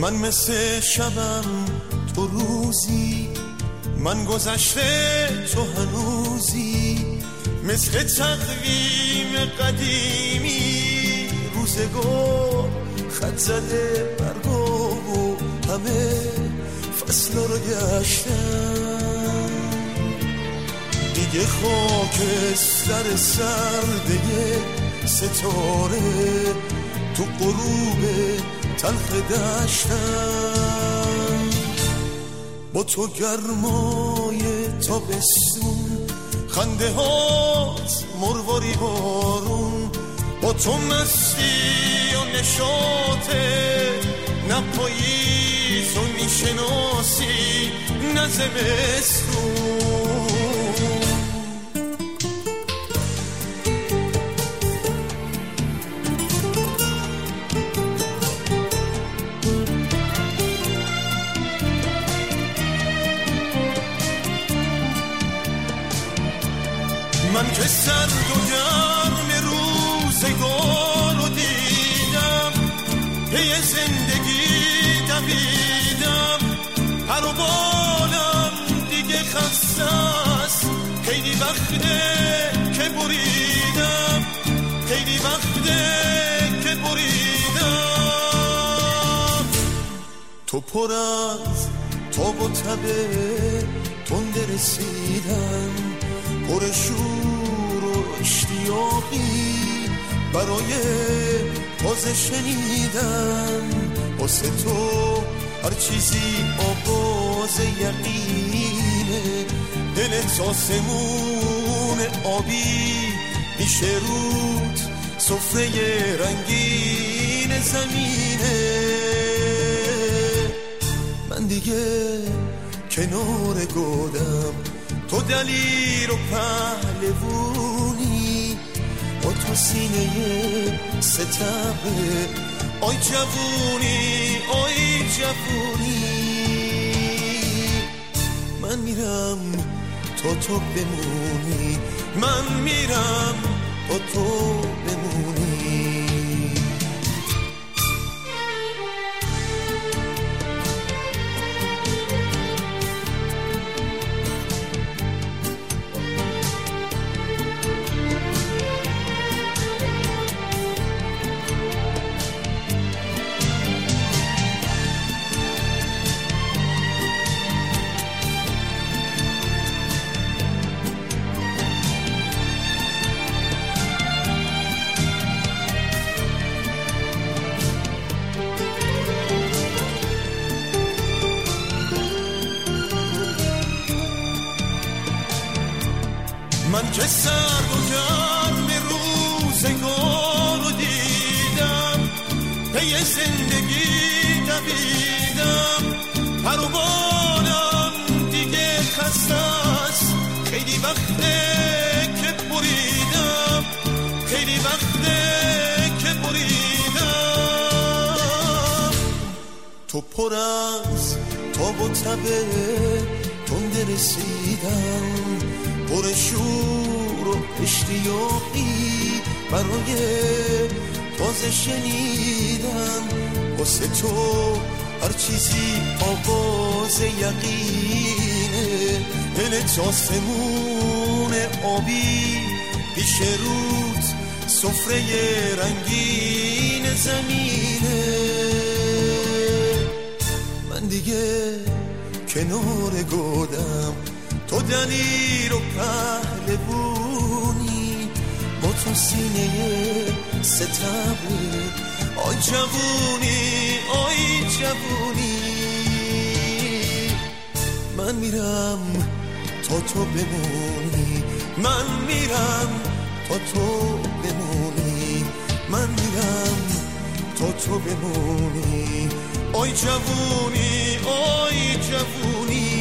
من مثل شبم تو روزی، من گذشته تو هنوزی، مثل تقویم قدیمی روزگار خط زده برگو و همه فصل رو گشتم. دیگه خاکستر سرده ستاره تو غروب تلخ دشتم. با تو گرمای تابستون، خنده هات مرواری بارون، با تو مستی و نشاطه، نه پاییز و میشناسی نه زمستون. من که سرد و گرم روزگار رو دیدم، پی زندگی دویدم، پر و بالم دیگه خسته است، خیلی وقته که بریدم، خیلی وقته که بریدم. تو پر از تاب و تبه تنده رسیدم، پر شور و اشتیاقی برای تازه شنیدن. واسه تو هر چیزی آغاز یقینه، دلت آسمون آبی میشه رود سفره رنگین زمینه. من دیگه کنار گودم، تو دلیر و پهلوونی، با تو سینه ستبه. آی جوونی آی جوونی، من میرم تا تو بمونی، من میرم تا تو بمونی. من که سرد و گرم روزگار رو دیدم، پی زندگی دویدم، پر و بالم دیگه خسته است، خیلی وقته که بریدم، خیلی وقته که بریدم. تو پر از تاب و تبه تنده رسیدم، پر شور و اشتیاقی برای تازه شنیدن. واسه تو هر چیزی آغاز یقینه، دلت آسمون آبی پیش رود سفره رنگین زمینه. من دیگه کنار گودم، تو دلیر و پهلوونی، با تو سینه ستبه. آی جوونی آی جوونی، من میرم تا تو بمونی، من میرم تا تو بمونی، من میرم تا تو بمونی. آی جوونی آی جوونی،